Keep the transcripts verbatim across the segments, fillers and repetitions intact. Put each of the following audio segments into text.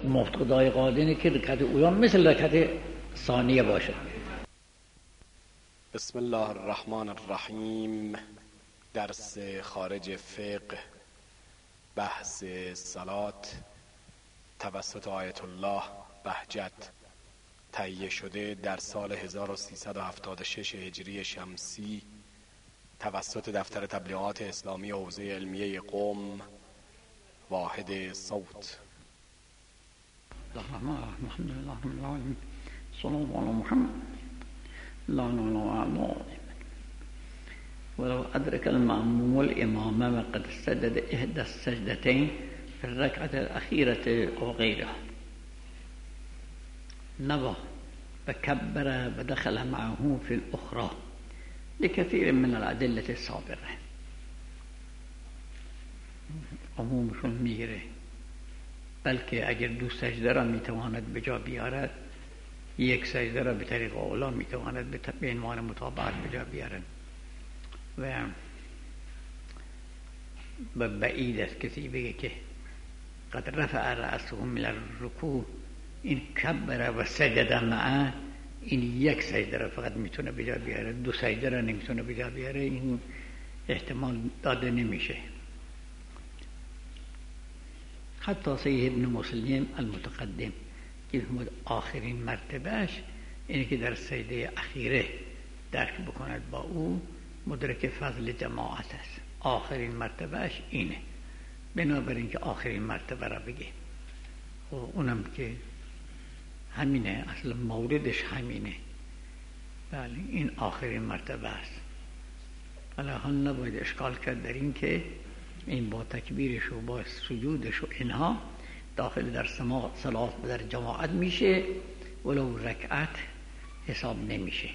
مفتقدای قادینه که رکعت اولا مثل رکعت ثانیه باشه. بسم الله الرحمن الرحیم. درس خارج فقه، بحث صلات توسط آیت الله بهجت، تهیه شده در سال هزار و سیصد و هفتاد و شش هجری شمسی توسط دفتر تبلیغات اسلامی حوزه علمیه قم، واحد صوت. الرحمن الرحیم. الحمد لله رب العالمین. صلی الله علی محمد. لا اله الا ولو أدرك المأموم الإمام وقد سجد إحدى السجدتين في الركعة الأخيرة أو غيرها نوى فكبر ودخل معه في الأخرى لكثير من الأدلة السابقة. عمومشون میگیره، بلکه اگر دو سجده را میتواند به جا بیارد، یک سجده را به طریق اولا میتواند به عنوان مطابقت به جا بیارد و بعید است کسی بگه که قد رفع رأسه من الرکوع، این کبر و سجد معه، این یک سجده را فقط میتونه به جا بیاره، دو سجده را نمیتونه به جا بیاره، این احتمال داده نمیشه. حتی صحیح ابن مسلم المتقدم که آخرین مرتبهش اینه که در سجده اخیره درک بکند با او مدرک فضل جماعت است. آخرین مرتبهش اینه، بنابراین که آخرین مرتبه را بگه و اونم که همینه، اصلا موردش همینه. بله، این آخرین مرتبه است. حالا نباید اشکال کرد در این که این با تکبیرش و با سجودش و اینها داخل در صلات و در جماعت میشه، ولو رکعت حساب نمیشه.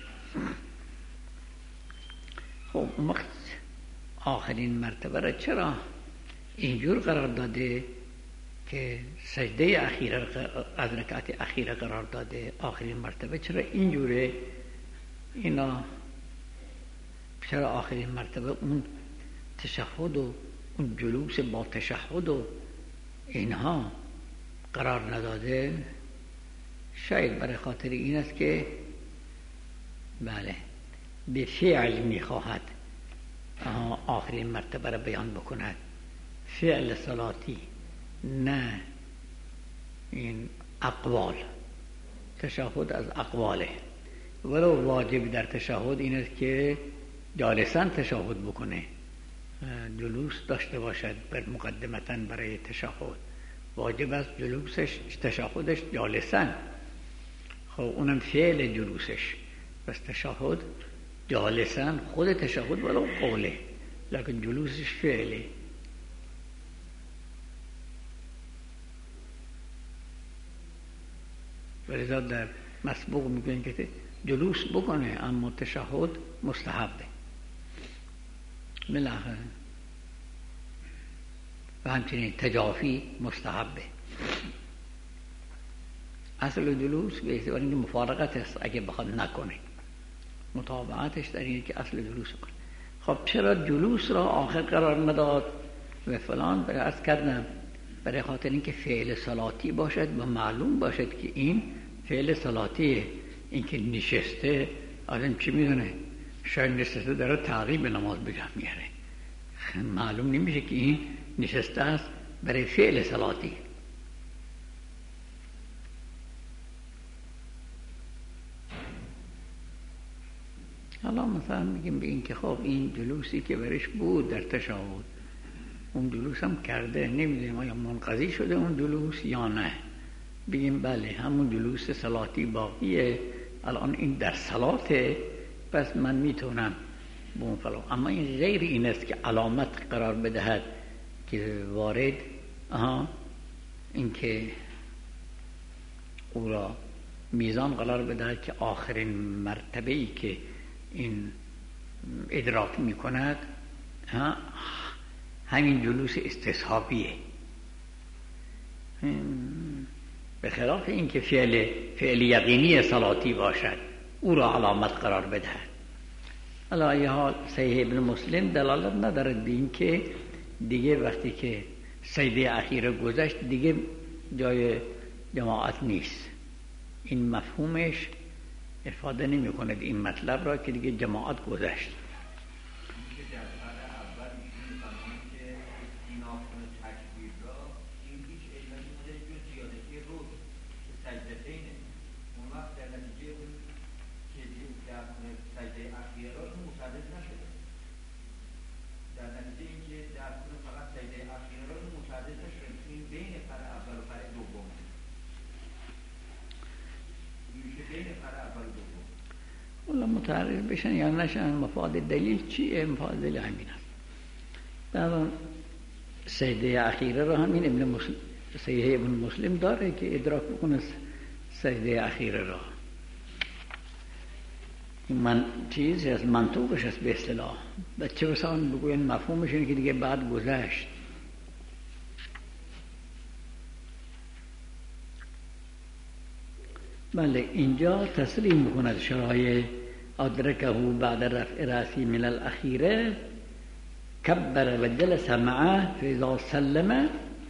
خب وقت آخرین مرتبه را چرا اینجور قرار داده که سجده اخیره از رکعت اخیره قرار داده؟ آخرین مرتبه چرا اینجوره؟ اینا چرا آخرین مرتبه اون تشهد و اون جلوس با تشهد و اینها قرار نداده؟ شاید برای خاطر این است که بله به فعل میخواهد آخرین مرتبه را بیان بکند، فعل صلاتی، نه این اقوال. تشهد از اقواله، ولو واجب در تشهد این است که جالساً تشهد بکنه، جلوس داشته باشد بر مقدمتاً برای تشهد، واجب است جلوسش تشهدش جالساً. خب اونم فعل جلوسش، بس تشهد جالساً خود تشهد ولو قوله، لكن جلوسش فعله. ولذا در مسبوق میگن که جلوس بکنه اما تشهد مستحبه بالاخره، و همچنین تجافی مستحبه. اصل جلوس به اعتبار اینکه مفارقت است اگه بخواد نکنه، مطابقتش در اینه که اصل جلوس کنه. خب چرا جلوس را آخر قرار نداد و فلان؟ برای عرض کردم برای خاطر اینکه فعل صلاتی باشد و معلوم باشد که این فعل صلاتیه. این که نشسته آدم چی میدونه؟ شاید نشسته داره تعقیب نماز بجا میاره، معلوم نمیشه که این نشسته است برای فعل صلاتی. حالا مثلا میگیم به این که خب این جلوسی که برش بود در تشهد، اون جلوس هم کرده، نمیدونیم آیا منقضی شده اون جلوس یا نه. بگیم بله همون جلوس صلاتی باقیه، الان این در صلاته، پس من میتونم به اون فلان. اما این غیر این است که علامت قرار بدهد که وارد آها این که او را میزان قرار بدهد که آخرین مرتبه‌ای که این ادراک میکند همین جلوس استصحابیه، به خلاف این که فعل فعل یقینی صلاتی باشد او را علامت قرار بدهد. علی ای حال صحیح ابن مسلم دلالت ندارد به این که دیگه وقتی که سجده اخیره گذشت دیگه جای جماعت نیست. این مفهومش افاده نمی کند این مطلب را که دیگه جماعت گذشت. حالا متعرض بشن یا نشن، مفاد دلیل چیه؟ مفاد دلیل همین است. در سجده اخیره را همین ابن مسلم صحیح ابن مسلم داره که ادراک بکنه سجده اخیره را. من چیز از منطوقش است به اصطلاح. بچه بسان بگوین مفهومش اینه که دیگه بعد گذشت. بله، اینجا تسلیم میکند شرایع ادرکه بعد رفع رأسی من الاخیره کبر و جلس معه فاذا سلم.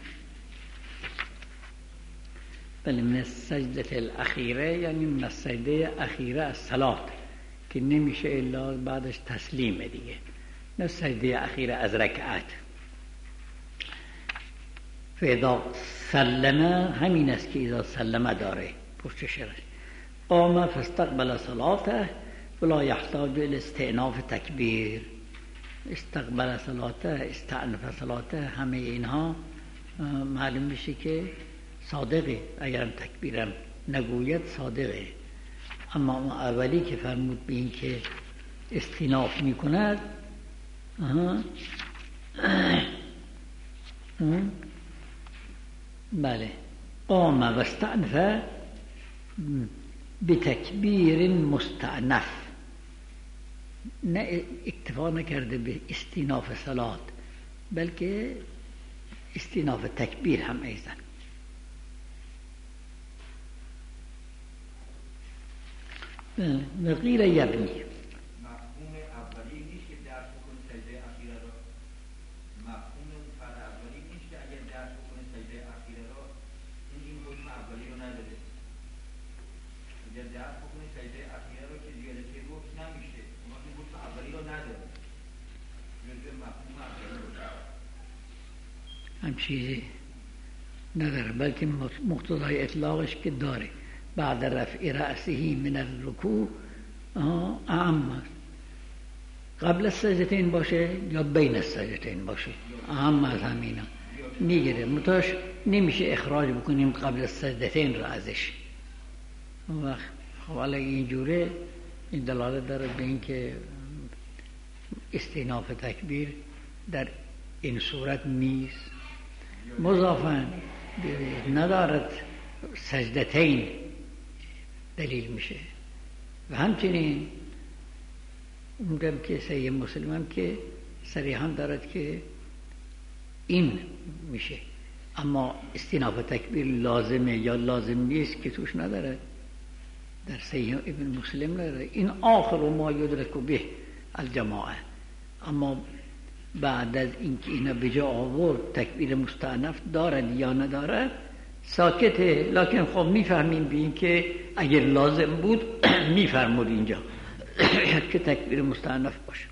بله، من السجده الاخیره یعنی من السجده اخیره از صلات که نمیشه الا بعدش تسلیمه دیگه، نه سجده اخیره از رکعت. فاذا سلم همین است که اذا سلم داره پشت شرش. قام فاستقبل صلاته ولا يحتاج الى استئناف تکبیر. استقبل صلاته، استأنف صلاته، همه اینها معلوم میشه که صادقه. اگرم تکبیرم نگوید صادقه. اما اون اولی که فرمود به این که استئناف میکند، بله، قام و استأنف بتکبیر مستأنف، نه اکتفا نکرده به استئناف صلات بلکه استئناف تکبیر هم ایضا. و قیل یبنی مفهوم اولی نیست که درس بکنه سجده اخیره را. مفهوم فرد اولی نیست که اگر درس بکنه سجده اخیره را این این حکم اولی رو نداره. اگر درس بکنه سجده اخیره را که زیادتی گفت نمیشه، اون این حکم اولی رو نداره. جزء مفهوم اولی رو هم چیزی نداره، بلکه مقتضای اطلاقش که داره. بعد رفع رأسه من الرکوع اعم، قبل السجدتین باشه یا بین السجدتین باشه، اعم از همینا میگیره. متاش نمیشه اخراج بکنیم قبل السجدتین را ازش. وقت خب علیه اینجوره این دلالت داره به این که استئناف تکبیر در این صورت نیست. مضافاً ندارد سجدتین دلیل میشه. و همچنین اونجا که صحیح مسلم هم که صریحاً دارد که این میشه، اما استئناف تکبیر لازمه یا لازم نیست که توش ندارد. در صحیح ابن مسلم نداره. این آخر ما یدرک به الجماعه. اما بعد از اینکه اینا به جا آورد تکبیر مستأنف دارد یا ندارد ساکته. لکن خب میفهمیم به این که اگر لازم بود میفرمود اینجا که تکبیر مستأنف باشه.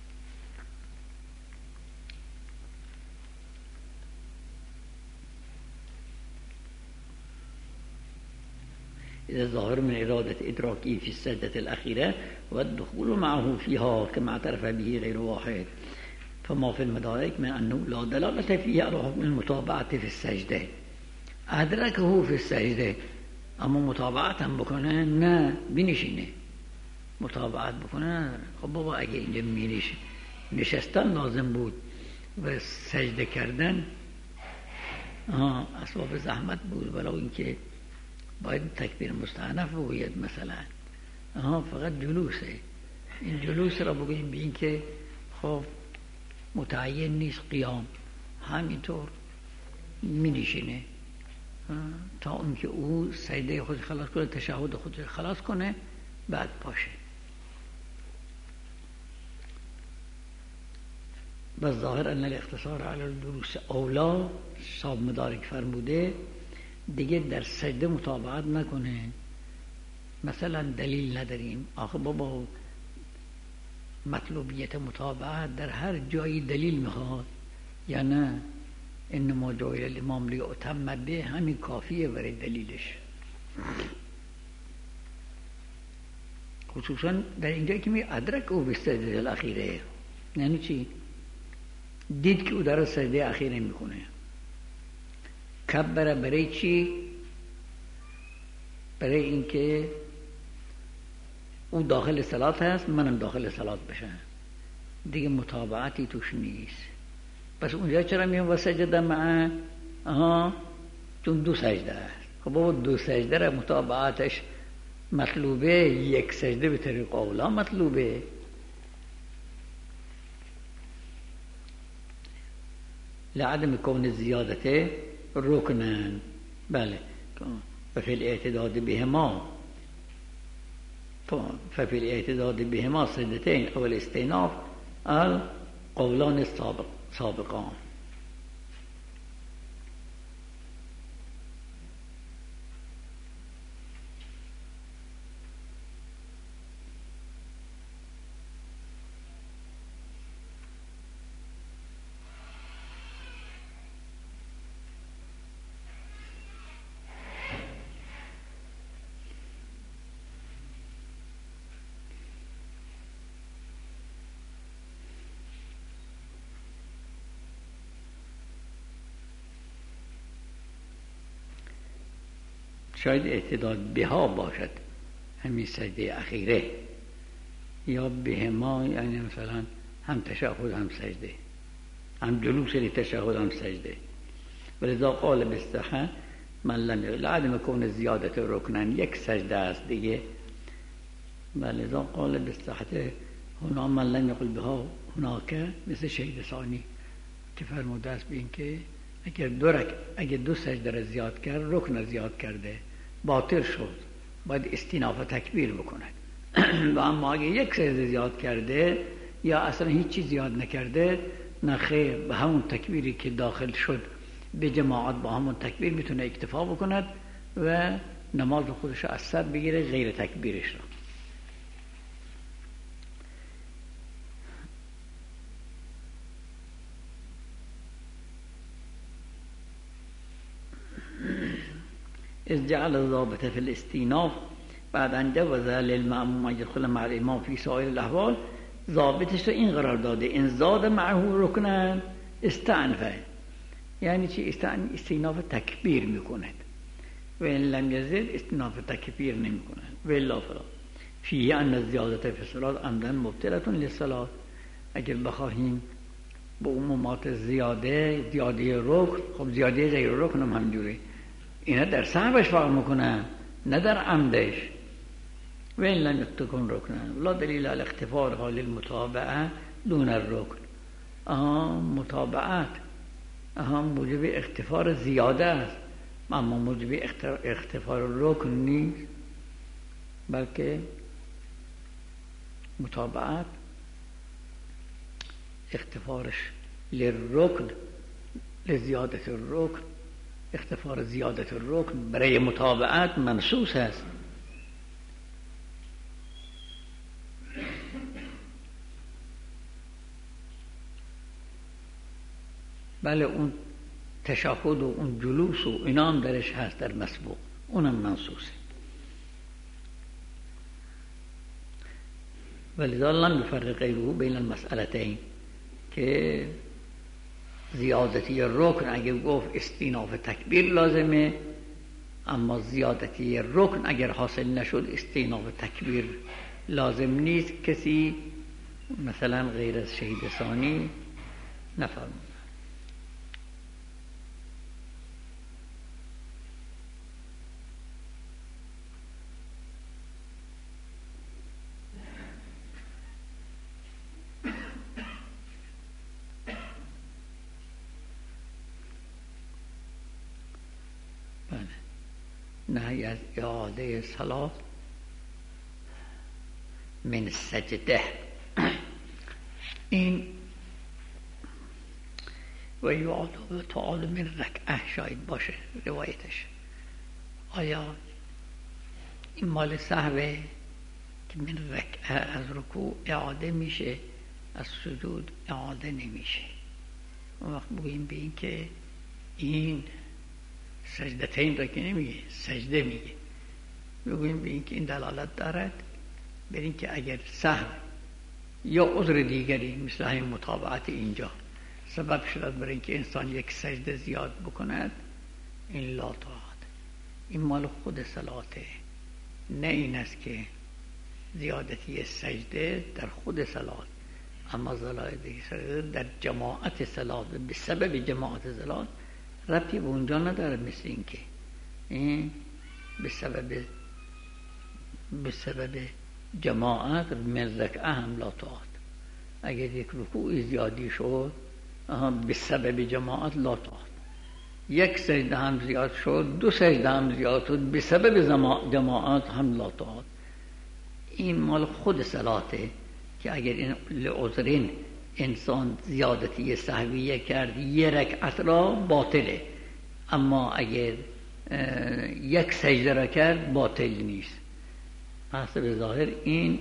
إذا ظاهر من إرادة إدراكه في السجدة الأخيرة والدخول معه فيها كما اعترف به غير واحد، فما في المدارك من أنه لا دلالة فيه على حكم المتابعة في السجدة. أدركه في السجدة اما متابعت هم بکنه نه، بنشینه متابعت بکنه. خب بابا اگه اینجا می نشستن لازم بود و سجده کردن آه اسباب زحمت بود، ولی اینکه باید تکبیر مستأنف بگوید مثلا آها فقط جلوسه. این جلوس را بگوییم به این که خب متعین نیست قیام، همینطور می نشینه تا اون که او سجده خود خلاص کنه، تشهد خود خلاص کنه، بعد باشه. بس ظاهر ان الاختصار علی الجلوس اولا. صاحب مدارک فرموده دیگه در سجده مطابقت نکنه. مثلا دلیل نداریم، آخه بابا مطلوبیت مطابقت در هر جایی دلیل میخواد یا نه؟ انما جعل الامام لیؤتم به، همین کافیه برای دلیلش. خصوصا در اینجایی که می ادرک او به سجده الاخیره، یعنی چی؟ دید که او در سجده اخیره میکنه. کبره برای چی؟ برای اینکه او داخل صلات هست، منم داخل صلات بشم، دیگه مطابقتی توش نیست. پس اونجا چرا میگم و سجده معه؟ آها، چون دو سجده است. خب بابا دو سجده را مطابقتش مطلوبه، یک سجده به طریق اولا مطلوبه. لعدم کون زیادت رکنن، بله، ففی الاعتداد بهما ففی الاعتداد بهما سجدتین اول استیناف القولان السابق سابقان. شاید اعتداد بها باشد همین سجده اخیره، یا بهما یعنی مثلا هم تشهد هم سجده، هم جلوس لتشهد هم سجده. ولذا قال بستحه من لم لعدم کون زیادت رکنن، یک سجده است دیگه. ولذا قال بستحه هنا من لم یقل بها هناک، مثل شهید ثانی که فرموده است به این که اگر دو رک اگر دو سجده را زیاد کرد، رکن زیاد کرده، باطل شد، باید استیناف تکبیر بکند. و اما اگه یک سجده زیاد کرده یا اصلا هیچ چیز زیاد نکرده، نه خیر، به همون تکبیری که داخل شد به جماعت با همون تکبیر میتونه اکتفا بکند و نماز خودش از سر بگیره غیر تکبیرش را. از جعل الضابط فی الاستیناف بعد ان جوز للمأموم ان یدخل مع الامام فی سایر الاحوال، ضابطش رو این قرار داده ان زاد معه رکنن استعنفه، یعنی چی؟ استیناف تکبیر میکند و ان لم یزد استیناف تکبیر نمیکند. و الا فلا فیه ان الزیادت فی الصلاة عمدا مبطلة للصلاة. اگر بخواهیم به عمومات زیاده زیاده رکن، خب زیاده غیر رکن هم همجوری، اینا در سهوش فقط میکنن نه در عمدش. و این لم تکن رکنن لا دلیل علی اختفارها للمتابعه دون الرکن. آها، متابعت آها موجب اختفار زیاده است، اما موجب اختفار رکن نیست، بلکه متابعت اختفارش للرکن لزیادت الرکن، اختفار زیادت الرکن برای متابعت منصوص است. بله، اون تشهد و اون جلوس و اینا هم درش هست در مسبوق، اونم منصوصه. ولذا لم يفرق غیره بین المسئلتین، که زیادتی رکن اگر گفت استیناف تکبیر لازمه، اما زیادتی رکن اگر حاصل نشد استیناف تکبیر لازم نیست. کسی مثلا غیر از شهید ثانی نفرمود. نهی از اعاده صلات من سجده، این و یعاده تعالی من رکعه شاید باشه روایتش، آیا این مال سهوه که من رکعه از رکوع اعاده میشه، از سجود اعاده نمیشه؟ اون وقت بگوییم به این که این سجدتین را که نمیگه، سجده میگه. بگوییم به این که این دلالت دارد بر این که اگر سهو یا عذر دیگری مثل همین متابعت اینجا سبب شد برای اینکه انسان یک سجده زیاد بکند، این لا طاعت، این مال خود صلاته، نه این است که زیادتی سجده در خود صلات، اما زیادتی سجده در جماعت صلات به سبب جماعت صلات ربطی به اونجا نداره. مثل این که این به سبب به سبب جماعت من رکعه هم لا طاعت، اگر یک رکوع زیادی شد به سبب جماعت لا طاعت، یک سجده هم زیاد شد، دو سجده هم زیاد شد به سبب جماعت هم لا طاعت. این مال خود صلاته که اگر این لعذرین انسان زیادتی سهویه کرد یک رکعت را باطله، اما اگر یک سجده را کرد باطل نیست. حسب ظاهر این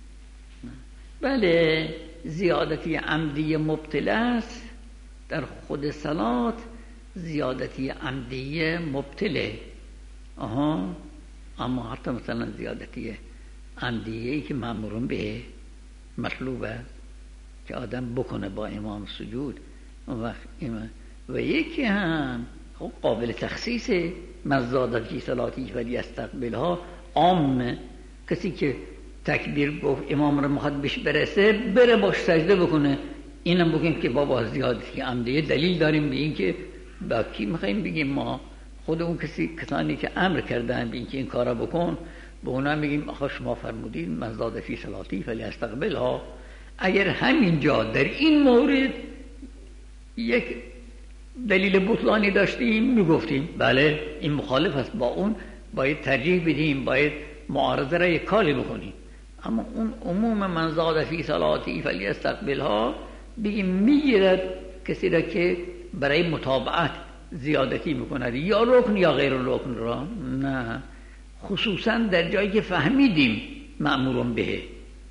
بله زیادتی عمدی مبطل است در خود صلات، زیادتی عمدی مبطله. آها، اما حتی مثلا زیادتی عمدیه که مأمورون به مطلوب است که آدم بکنه با امام سجود، اون وقت امام و یکی هم خب قابل تخصیصه، من زاد فی صلاتی فلیستقبلها، عام کسی که تکبیر گفت امام رو میخواد بهش برسه بره باش سجده بکنه. اینم بگیم که بابا زیادتی عمدیه دلیل داریم به این که با کی میخواییم بگیم؟ ما خود اون کسی کسانی که امر کردن به این که این کارا بکن به اونا میگیم آخه شما فرمودید من زاد فی صلاتی فلیستقبلها. اگر همینجا در این مورد یک دلیل بطلانی داشتیم میگفتیم بله این مخالف است با اون، باید ترجیح بدیم، باید معارضه را یک کاری بکنیم. اما اون عموم من زاد فی صلاتی فلیستقبلها بگیم میگیرد کسی را که برای متابعت زیادتی میکند یا رکن یا غیر رکن را، نه، خصوصا در جایی که فهمیدیم مأمورون به،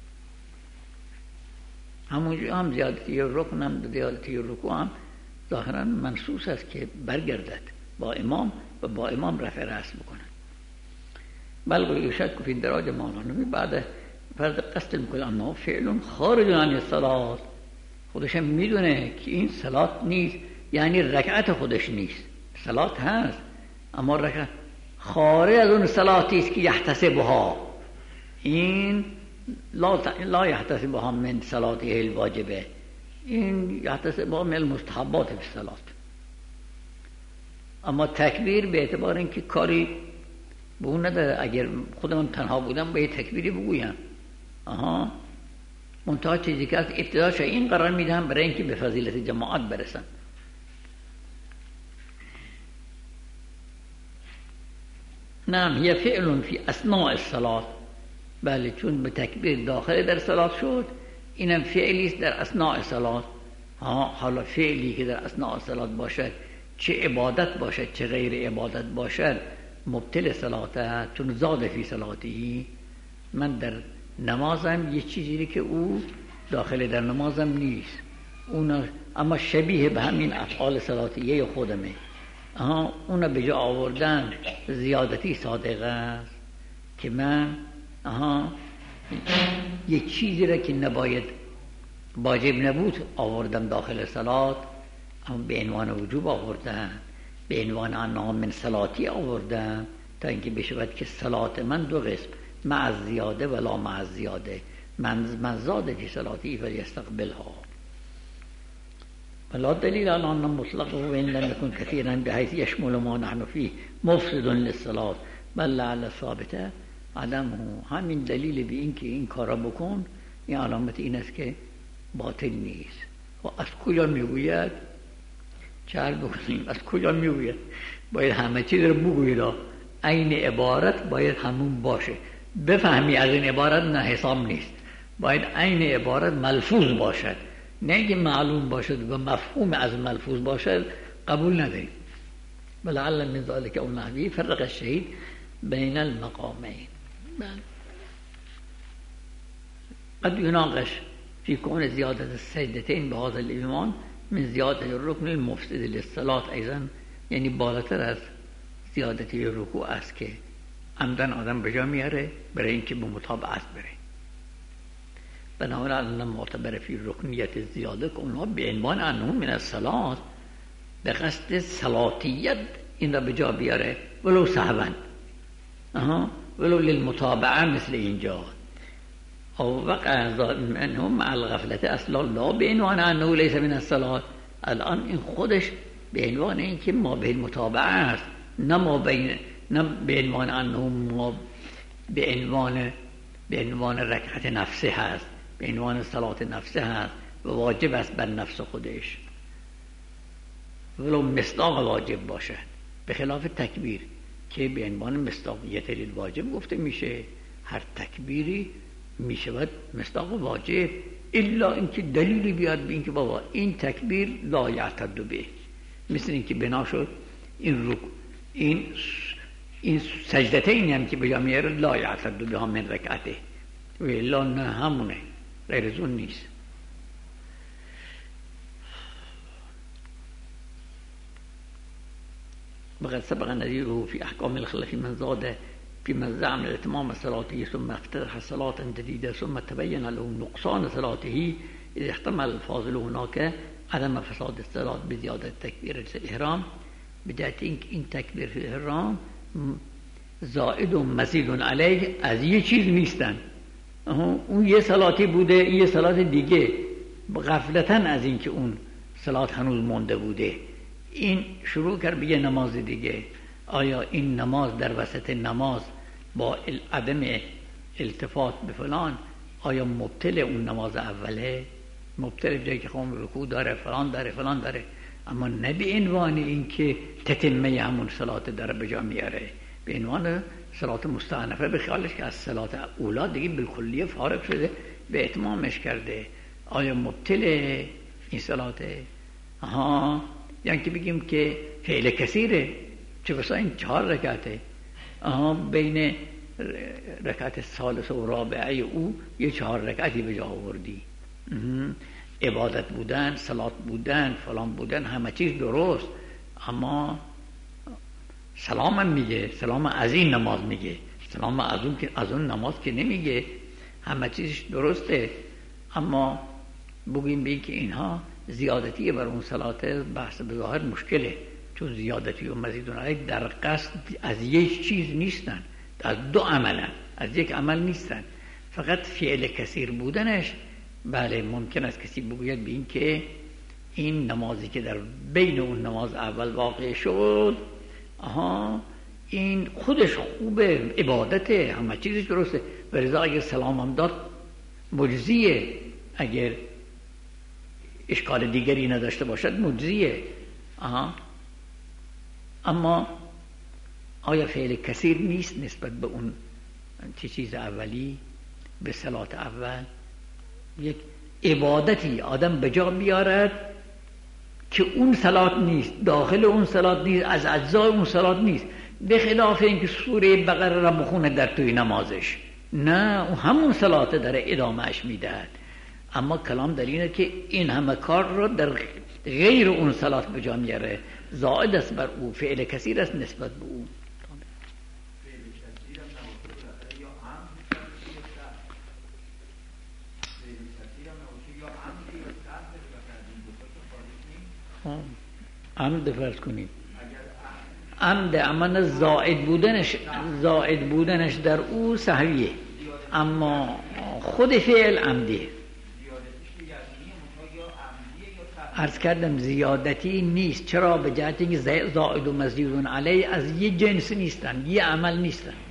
همونجا هم زیادتی رکن هم زیادتی رکوع هم ظاهرا منصوص است که برگردد با امام و با امام رفع رأس بکنند. بل یشک فی دراج مولانا بعد فرض قصد میکنه انه فعل خارج عن الصلات، خودش هم میدونه که این صلات نیست، یعنی رکعت خودش نیست، صلات هست اما رکعت خارج از اون صلاتی است که یحتسبها، این لا لا یحتسبها من صلاته الواجبه، این یحتسبها من المستحبات فی الصلات. اما تکبیر به اعتبار اینکه کاری به اون نداره، اگر خودمون تنها بودم به تکبیری بگویم، آها، منتها چیزی که از ابتداش این قرار میدهم برای اینکه به فضیلت جماعت برسن. نعم هی فعل فی اثناء الصلاة، بله چون به تکبیر داخل در صلات شد، اینم فعلی است در اثناء الصلاة. ها، حالا فعلی که در اثناء الصلاة باشد، چه عبادت باشد چه غیر عبادت باشد، مبطل صلاته، چون زاد فی صلاتی. من در نمازم یه چیزی که او داخل در نمازم نیست، اون اما شبیه به همین افعال صلاتیه خودمه، آها، اون به جا آوردن زیادتی صادقه است که من آها یک چیزی را که نباید واجب نبود آوردم داخل صلات، اما به عنوان وجوب آوردم، به عنوان انها من صلاتی آوردم، تا اینکه بشود که صلات من دو قسم، مع زیاده ولا مع زیاده، من من زاد فی صلاتی فلیستقبلها. ولا دلیل على ان مطلقه و ان لم يكن كثيرا بحيث يشمل ما نحن فيه مفسد للصلاة بل لعل ثابته عدمه. همین دلیل به این که این کارا بکن، این علامت این است که باطل نیست. و از کجا میگوید؟ چهار بکنیم از کجا میگوید؟ باید همه چیز رو بگوید، این عبارت باید همون باشه، بفهمی از این عبارت نه حساب نیست، باید این عبارت ملفوظ باشد، نه اینکه معلوم باشد و مفهوم از ملفوظ باشد قبول نداریم. ولعل من ذلك او نحوی فرق الشهید بین المقامین. قد يناقش في كون زيادة السجدتين بهذا الإيمان من زيادة الركن المفسد للصلاة أيضا، یعنی بالاتر از زیادتی رکوع است که عمدن آدم به جا میاره برای اینکه به مطابقت بره. بنابراین معتبر فی رکنیت زیاده که اونها به عنوان انه من الصلاة به قصد صلاتیت این را به جا بیاره، ولو سهوا ولو للمتابعه مثل اینجا، او وقع منهم مع الغفلت اصلا لا به عنوان انه لیس من الصلاة. الان این خودش به عنوان این که ما به متابعه است، نه ما بین نه به عنوان انه ما به عنوان به عنوان رکعت نفسه هست، به عنوان صلات نفسه هست و واجب است بر نفس خودش، ولو مصداق واجب باشد، به خلاف تکبیر که به عنوان مصداقیت للواجب گفته میشه. هر تکبیری میشود مصداق واجب الا اینکه دلیلی بیاد به اینکه بابا این تکبیر لا یعتد به، مثل اینکه بنا شد این رکوع این این سجدتین هم که به جا میاره لا یعتد بها من رکعته و الا نه همونه، غیر از اون نیست. وقد سبق نذيره في أحكام الخلف من زاد في من زعم الاتمام صلاته ثم افتتح صلاة جديدة ثم تبين له نقصان صلاته إذ احتمل الفاضل هناك عدم فساد الصلاة بزيادة تكبيرة الإحرام، بدأت این تکبیر الإحرام زائد و مزید علیه از یه چیز نیستن. اون یه صلاتی بوده، یه صلات دیگه، غفلتاً از این که اون صلات هنوز مونده بوده این شروع کرد به یه نماز دیگه. آیا این نماز در وسط نماز با عدم التفات به فلان آیا مبتل اون نماز اوله؟ مبتل به جایی که خواهم رکوع داره، فلان داره، فلان داره، اما نه به عنوان این که تتمه همون صلات داره به جا میاره، به عنوان صلات مستعنفه به خیالش که از صلات اولا دیگه بالکلیه فارغ شده به اتمامش کرده. آیا مبتل این صلاته؟ آها، یعنی که بگیم که فعل کثیره، چه بسا این چهار رکعته، آها بین رکعت ثالث و رابعه او یه چهار رکعتی به جا آوردی، عبادت بودن، صلات بودن، فلان بودن، همه چیز درست، اما سلام هم میگه، سلام از این نماز میگه، سلام از اون که از اون نماز که نمیگه، همه چیزش درسته، اما بگیم بگیم که اینها زیادتی بر اون صلات بحث به ظاهر مشکله، چون زیادتی و مزید علیه در قصد از یک چیز نیستن، از دو عملن، از یک عمل نیستن، فقط فعل کثیر بودنش. بله ممکن است کسی بگوید به این که این نمازی که در بین اون نماز اول واقع شد، آها این خودش خوبه، عبادته، همه چیزش درسته، ولذا اگر سلام هم داد مجزیه، اگر اشکال دیگری نداشته باشد مجزیه. آها. اما آیا فعل کثیر نیست نسبت به اون چه چیز اولی، به صلات اول؟ یک عبادتی آدم به جا بیارد که اون صلات نیست، داخل اون صلات نیست، از اجزای اون صلات نیست، به خلاف اینکه سوره بقره را بخونه در توی نمازش، نه اون همون صلات داره ادامهش میدهد. اما کلام در اینه که این همه کار رو در غیر اون صلات به جا میاره، زائد است بر او، فعل کثیر است نسبت به او. عمد فرض کنید، عمد عمل زائد بودنش زائد بودنش در او سهویه، اما خود فعل عمدیه. عرض کردم زیادتی نیست. چرا؟ به جهت اینکه زائد و مزید علیه از یه جنس نیستن، یه عمل نیستن.